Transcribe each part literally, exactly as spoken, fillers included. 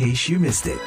case you missed it.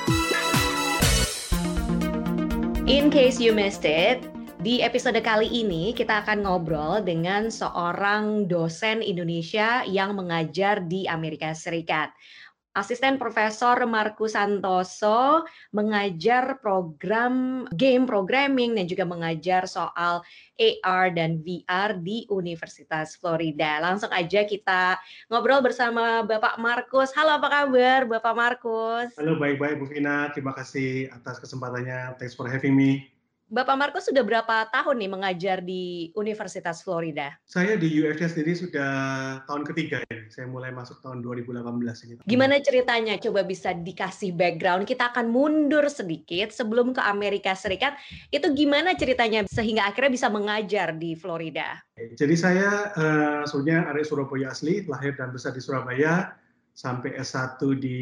In case you missed it, di episode kali ini kita akan ngobrol dengan seorang dosen Indonesia yang mengajar di Amerika Serikat. Asisten Profesor Markus Santoso mengajar program game programming dan juga mengajar soal A R dan V R di Universitas Florida. Langsung aja kita ngobrol bersama Bapak Markus. Halo, apa kabar Bapak Markus? Halo, baik-baik Bu Vina. Terima kasih atas kesempatannya. Thanks for having me. Bapak Markus sudah berapa tahun nih mengajar di Universitas Florida? Saya di U F C sendiri sudah tahun ketiga ya. Saya mulai masuk tahun dua ribu delapan belas gitu. Gimana ceritanya? Coba bisa dikasih background. Kita akan mundur sedikit sebelum ke Amerika Serikat. Itu gimana ceritanya sehingga akhirnya bisa mengajar di Florida? Jadi saya uh, sebenarnya arek Surabaya asli, lahir dan besar di Surabaya. Sampai S satu di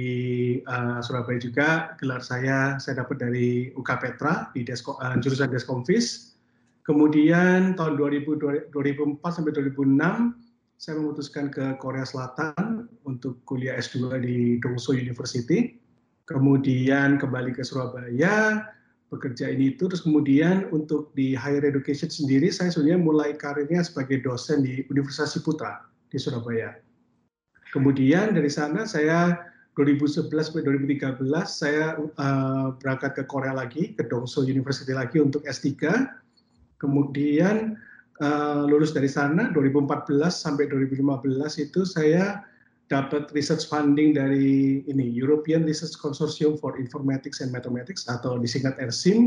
uh, Surabaya juga. Gelar saya saya dapat dari U K Petra di Desko, uh, jurusan Deskomfis. Kemudian tahun dua ribu, dua ribu empat sampai dua ribu enam saya memutuskan ke Korea Selatan untuk kuliah S dua di Dongseo University. Kemudian kembali ke Surabaya, bekerja ini itu, terus kemudian untuk di higher education sendiri saya sebenarnya mulai karirnya sebagai dosen di Universitas Ciputra di Surabaya. Kemudian dari sana saya dua ribu sebelas sampai dua ribu tiga belas saya uh, berangkat ke Korea lagi, ke Dongseo University lagi untuk S tiga. Kemudian uh, lulus dari sana dua ribu empat belas sampai dua ribu lima belas itu saya dapat research funding dari ini European Research Consortium for Informatics and Mathematics atau disingkat E R S I M.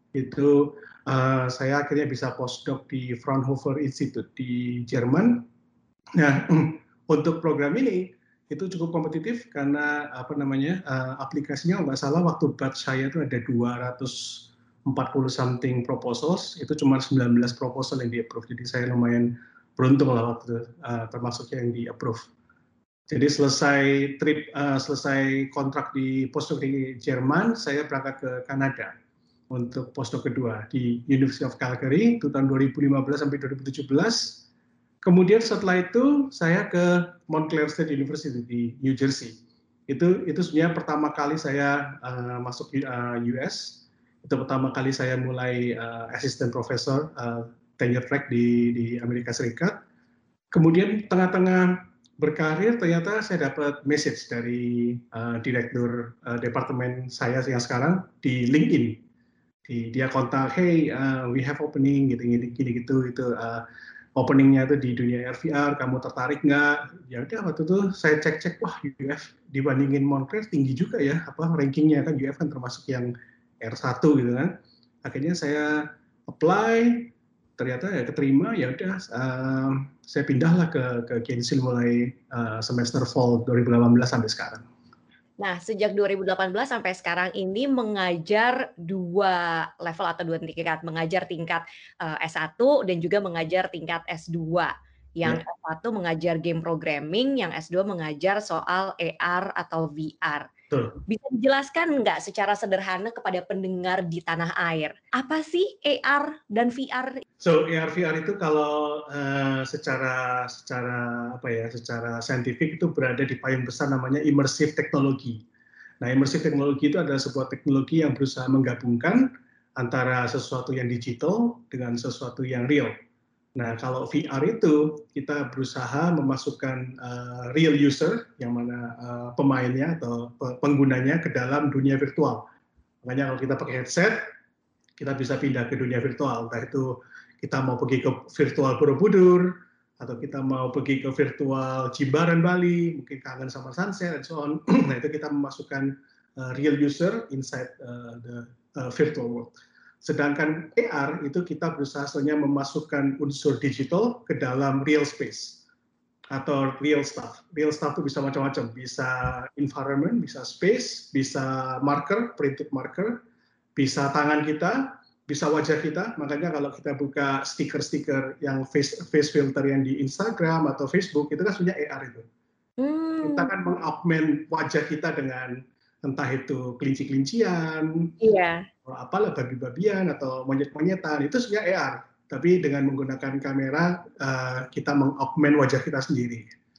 Itu uh, saya akhirnya bisa postdoc di Fraunhofer Institute di Jerman. Nah, untuk program ini itu cukup kompetitif karena apa namanya uh, aplikasinya nggak salah waktu batch saya itu ada dua ratus empat puluh something proposals, itu cuma sembilan belas proposal yang di approve. Jadi saya lumayan beruntung lah waktu uh, termasuk yang di approve. Jadi selesai trip uh, selesai kontrak di postdoc di Jerman, saya berangkat ke Kanada untuk postdoc kedua di University of Calgary itu tahun dua ribu lima belas sampai dua ribu tujuh belas. Kemudian setelah itu saya ke Montclair State University di New Jersey. Itu itu sebenarnya pertama kali saya uh, masuk uh, U S. Itu pertama kali saya mulai uh, assistant professor uh, tenure track di di Amerika Serikat. Kemudian tengah-tengah berkarir ternyata saya dapat message dari uh, direktur uh, departemen saya yang sekarang di LinkedIn. Di, dia kontak, hey uh, we have opening gitu-gitu gitu itu. Uh, openingnya itu di dunia R V R, kamu tertarik nggak? Ya udah waktu itu saya cek-cek, wah U F dibandingin Montclair tinggi juga ya, apa rankingnya kan U F kan termasuk yang R satu gitu kan. Akhirnya saya apply, ternyata ya keterima, ya udah uh, saya pindahlah ke ke Gainesville mulai uh, semester fall dua ribu delapan belas sampai sekarang. Nah, sejak dua ribu delapan belas sampai sekarang ini mengajar dua level atau dua tingkat, mengajar tingkat uh, S satu dan juga mengajar tingkat S dua. Yang yeah. S satu mengajar game programming, yang S dua mengajar soal A R atau V R. Betul. Bisa dijelaskan nggak secara sederhana kepada pendengar di tanah air, apa sih A R dan V R? So A R V R itu kalau uh, secara secara apa ya, secara saintifik itu berada di payung besar namanya immersive technology. Nah, immersive technology itu adalah sebuah teknologi yang berusaha menggabungkan antara sesuatu yang digital dengan sesuatu yang real. Nah, kalau V R itu kita berusaha memasukkan uh, real user, yang mana uh, pemainnya atau penggunanya ke dalam dunia virtual. Makanya kalau kita pakai headset, kita bisa pindah ke dunia virtual. Entah itu kita mau pergi ke virtual Borobudur, atau kita mau pergi ke virtual Jimbaran Bali, mungkin kangen sama sunset, and so on. Nah, itu kita memasukkan uh, real user inside uh, the uh, virtual world. Sedangkan A R itu kita berusaha sebenarnya memasukkan unsur digital ke dalam real space atau real stuff. Real stuff itu bisa macam-macam, bisa environment, bisa space, bisa marker, printed marker, bisa tangan kita, bisa wajah kita. Makanya kalau kita buka stiker-stiker yang face, face filter yang di Instagram atau Facebook, itu kan sebenarnya A R itu. Hmm. Kita kan mengaugment wajah kita dengan entah itu kelinci-kelincian, iya. atau apalah babi-babian atau monyet-monyetan, itu sebenarnya A R. Tapi dengan menggunakan kamera uh, kita mengaugment wajah kita sendiri.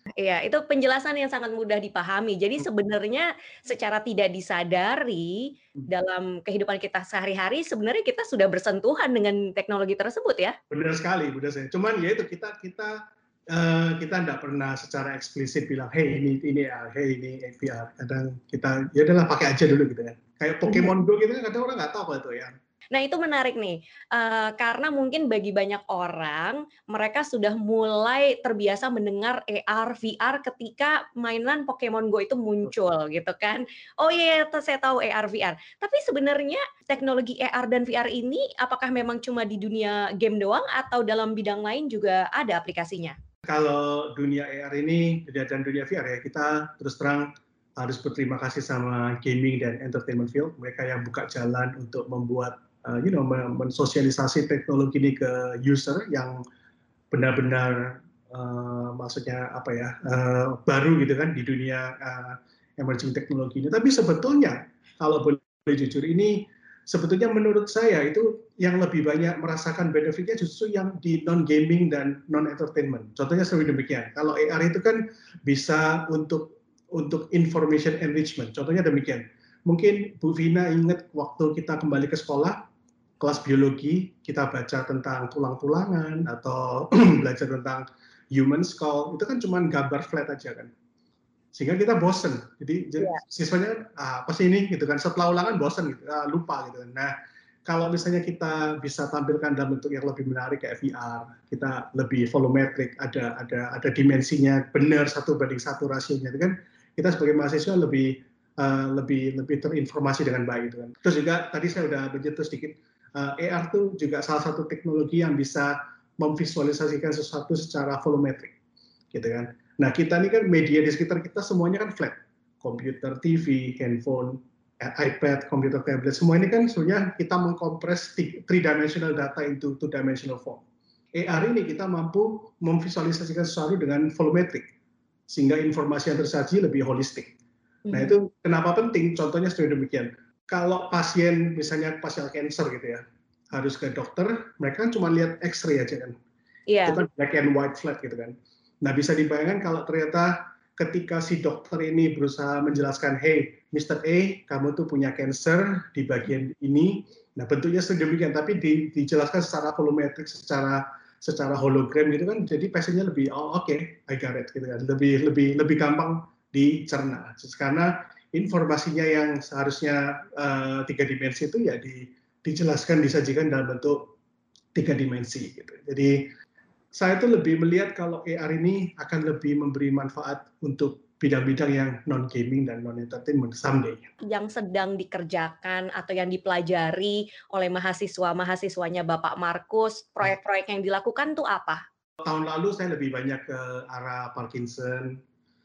Iya, itu penjelasan yang sangat mudah dipahami. Jadi Hmm. sebenarnya secara tidak disadari Hmm. dalam kehidupan kita sehari-hari, sebenarnya kita sudah bersentuhan dengan teknologi tersebut ya? Benar sekali, benar sekali. Cuman ya itu kita kita uh, kita nggak pernah secara eksplisit bilang, hey ini ini A R, hey ini V R. Kadang kita ya udahlah pakai aja dulu gitu kan. Kayak Mhm. Pokemon Go gitu kan kadang orang nggak tahu apa itu ya. Nah itu menarik nih, eee, karena mungkin bagi banyak orang, mereka sudah mulai terbiasa mendengar A R, V R ketika mainan Pokemon Go itu muncul gitu kan. Oh iya, te saya tahu A R, V R. Tapi sebenarnya teknologi A R dan V R ini apakah memang cuma di dunia game doang atau dalam bidang lain juga ada aplikasinya? Kalau dunia A R ini dan dunia V R ya, kita terus terang harus berterima kasih sama gaming dan entertainment field, mereka yang buka jalan untuk membuat uh, you know mensosialisasi teknologi ini ke user yang benar-benar uh, maksudnya apa ya uh, baru gitu kan di dunia uh, emerging teknologi ini. Tapi sebetulnya kalau boleh jujur ini sebetulnya menurut saya itu yang lebih banyak merasakan benefitnya justru yang di non gaming dan non entertainment. Contohnya seperti demikian. Kalau A R itu kan bisa untuk untuk information enrichment. Contohnya demikian. Mungkin Bu Vina ingat waktu kita kembali ke sekolah, kelas biologi, kita baca tentang tulang-tulangan atau belajar tentang human skull, itu kan cuma gambar flat aja kan. Sehingga kita bosen. Jadi, jadi Iya. siswanya ah, apa sih ini gitu kan. Setelah ulangan bosen gitu, ah, lupa gitu kan. Nah, kalau misalnya kita bisa tampilkan dalam bentuk yang lebih menarik kayak V R, kita lebih volumetric, ada ada ada dimensinya benar satu banding satu rasionya, itu kan kita sebagai mahasiswa lebih uh, lebih lebih terinformasi dengan baik gitu kan. Terus juga tadi saya udah menyentuh sedikit, uh, A R itu juga salah satu teknologi yang bisa memvisualisasikan sesuatu secara volumetric, gitu kan. Nah kita ini kan media di sekitar kita semuanya kan flat, komputer, T V, handphone, iPad, komputer tablet, semua ini kan sebenarnya kita mengkompres three dimensional data into two dimensional form. A R ini kita mampu memvisualisasikan sesuatu dengan volumetric, sehingga informasi yang tersaji lebih holistik. Nah Mhm. itu kenapa penting? Contohnya seperti demikian. Kalau pasien, misalnya pasien cancer gitu ya, harus ke dokter, mereka kan cuma lihat X-ray aja kan. Itu Iya. kan black and white flat gitu kan. Nah bisa dibayangkan kalau ternyata ketika si dokter ini berusaha menjelaskan, hey mister A, kamu tuh punya cancer di bagian ini, nah bentuknya sedemikian, tapi di, dijelaskan secara volumetrik, secara secara hologram gitu kan, jadi pasiennya lebih, oh oke, okay, I got it, gitu kan, lebih lebih lebih gampang dicerna, karena informasinya yang seharusnya uh, tiga dimensi itu ya di, dijelaskan, disajikan dalam bentuk tiga dimensi gitu. Jadi saya itu lebih melihat kalau A R ini akan lebih memberi manfaat untuk bidang-bidang yang non gaming dan non entertainment someday. Yang sedang dikerjakan atau yang dipelajari oleh mahasiswa-mahasiswanya Bapak Markus, proyek-proyek yang dilakukan tuh apa? Tahun lalu saya lebih banyak ke arah Parkinson,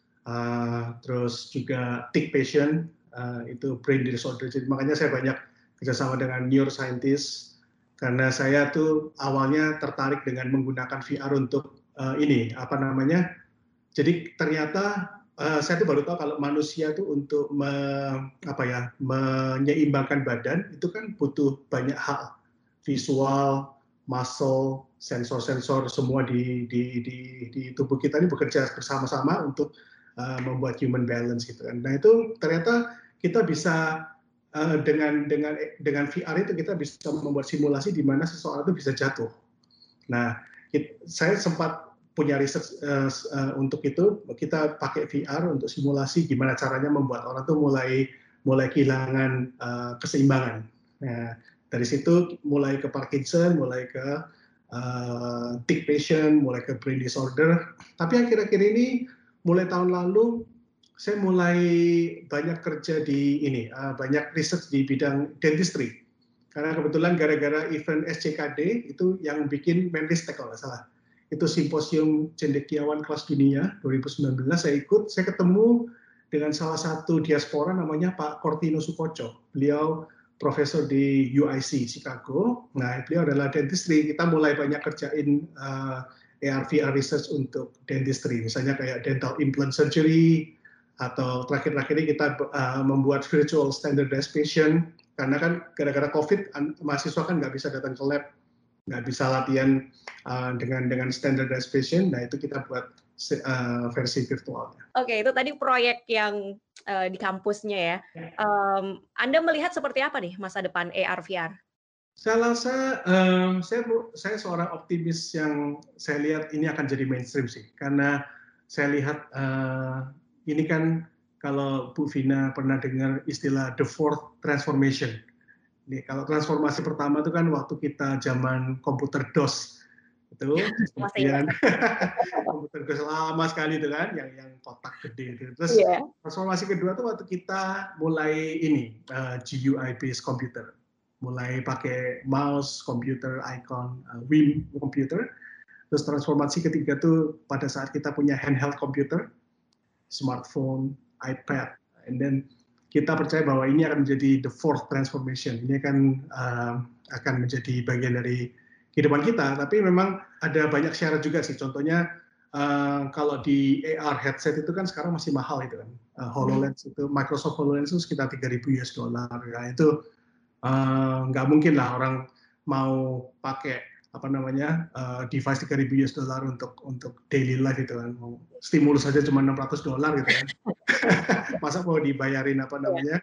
uh, terus juga tick patient, uh, itu brain disorder. Jadi makanya saya banyak kerjasama dengan neuroscientist, karena saya tuh awalnya tertarik dengan menggunakan V R untuk uh, ini apa namanya. Jadi ternyata uh, saya tuh baru tahu kalau manusia tuh untuk me, apa ya menyeimbangkan badan itu kan butuh banyak hal, visual, muscle, sensor-sensor semua di, di, di, di tubuh kita ini bekerja bersama-sama untuk uh, membuat human balance gitu kan. Nah itu ternyata kita bisa uh, dengan dengan dengan V R itu kita bisa membuat simulasi di mana seseorang itu bisa jatuh. Nah it, saya sempat punya riset uh, uh, untuk itu, kita pakai V R untuk simulasi gimana caranya membuat orang tuh mulai mulai kehilangan uh, keseimbangan. Nah, dari situ mulai ke Parkinson, mulai ke uh, tick patient, mulai ke brain disorder. Tapi akhir-akhir ini mulai tahun lalu saya mulai banyak kerja di ini, uh, banyak riset di bidang dentistry. Karena kebetulan gara-gara event S C K D itu yang bikin Menristek kalau nggak salah. Itu simposium cendekiawan kelas dunia dua ribu sembilan belas saya ikut, saya ketemu dengan salah satu diaspora namanya Pak Kortino Sukoco. Beliau profesor di U I C Chicago. Nah, beliau adalah dentistry. Kita mulai banyak kerjain uh, A R V R research untuk dentistry, misalnya kayak dental implant surgery, atau terakhir-terakhir ini kita uh, membuat virtual standardized patient, karena kan gara-gara COVID mahasiswa kan nggak bisa datang ke lab, nggak bisa latihan uh, dengan dengan standardized patient. Nah itu kita buat uh, versi virtualnya. Oke, itu tadi proyek yang uh, di kampusnya ya. Um, Anda melihat seperti apa nih masa depan A R V R? Saya rasa um, saya saya seorang optimis yang saya lihat ini akan jadi mainstream sih, karena saya lihat uh, ini kan kalau Bu Vina pernah dengar istilah the fourth transformation. Nih, kalau transformasi pertama itu kan waktu kita zaman komputer DOS itu, kemudian komputer DOS lama sekali itu kan, yang yang kotak gede itu. Terus yeah. transformasi kedua itu waktu kita mulai ini uh, G U I based computer. Mulai pakai mouse, computer, icon, uh, Wim computer. Terus transformasi ketiga tuh pada saat kita punya handheld computer, smartphone, iPad, and then kita percaya bahwa ini akan menjadi the fourth transformation. Ini akan uh, akan menjadi bagian dari kehidupan kita. Tapi memang ada banyak syarat juga sih. Contohnya uh, kalau di A R headset itu kan sekarang masih mahal itu kan. Uh, HoloLens itu Microsoft HoloLens itu sekitar tiga ribu U S dollar. Nah, itu nggak uh, mungkin lah orang mau pakai apa namanya uh, device tiga ribu U S dollar untuk untuk daily life itu kan, mau stimulus saja cuma enam ratus dolar gitu kan. Masa mau dibayarin apa namanya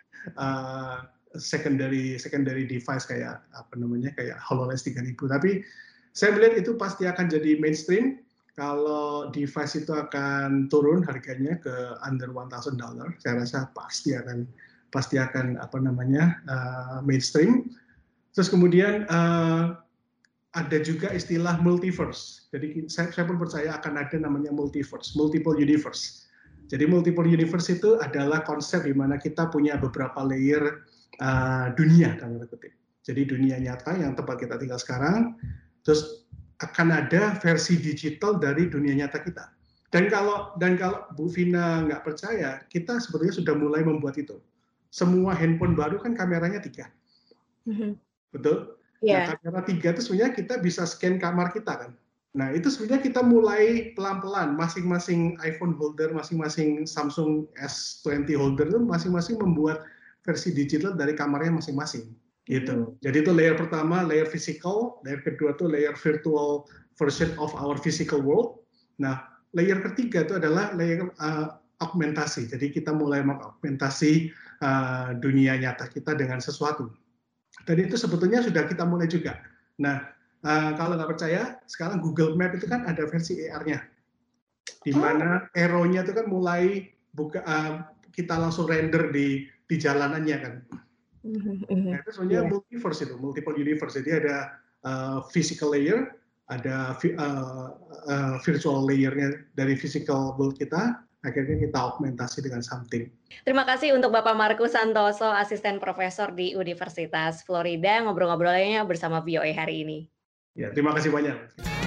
uh, secondary secondary device kayak apa namanya kayak HoloLens tiga ribu. Tapi saya melihat itu pasti akan jadi mainstream kalau device itu akan turun harganya ke under one thousand dollar. Saya rasa pasti akan pasti akan apa namanya uh, mainstream. Terus kemudian uh, ada juga istilah multiverse. Jadi saya, saya pun percaya akan ada namanya multiverse, multiple universe. Jadi multiple universe itu adalah konsep di mana kita punya beberapa layer uh, dunia, tanda kutip. Jadi dunia nyata yang tempat kita tinggal sekarang, terus akan ada versi digital dari dunia nyata kita. Dan kalau dan kalau Bu Vina nggak percaya, kita sebetulnya sudah mulai membuat itu. Semua handphone baru kan kameranya tiga, mm-hmm. betul? Yeah. Nah, kamera tiga itu sebenarnya kita bisa scan kamar kita kan. Nah itu sebenarnya kita mulai pelan-pelan, masing-masing iPhone holder, masing-masing Samsung S dua puluh holder itu masing-masing membuat versi digital dari kamarnya masing-masing. Gitu. Jadi itu layer pertama, layer physical, layer kedua itu layer virtual version of our physical world. Nah layer ketiga itu adalah layer uh, augmentasi. Jadi kita mulai mengaugmentasi uh, dunia nyata kita dengan sesuatu. Dan itu sebetulnya sudah kita mulai juga. Nah, uh, kalau nggak percaya, sekarang Google Map itu kan ada versi A R-nya. Di mana oh. arrow-nya itu kan mulai buka, uh, kita langsung render di, di jalanannya kan. Mm-hmm. Nah, itu sebenarnya yeah. multiverse itu, multiple universe. Jadi ada uh, physical layer, ada uh, uh, virtual layer-nya dari physical world kita, akhirnya kita augmentasi dengan something. Terima kasih untuk Bapak Markus Santoso, asisten profesor di Universitas Florida, ngobrol-ngobrolnya bersama V O A hari ini. Ya, terima kasih banyak.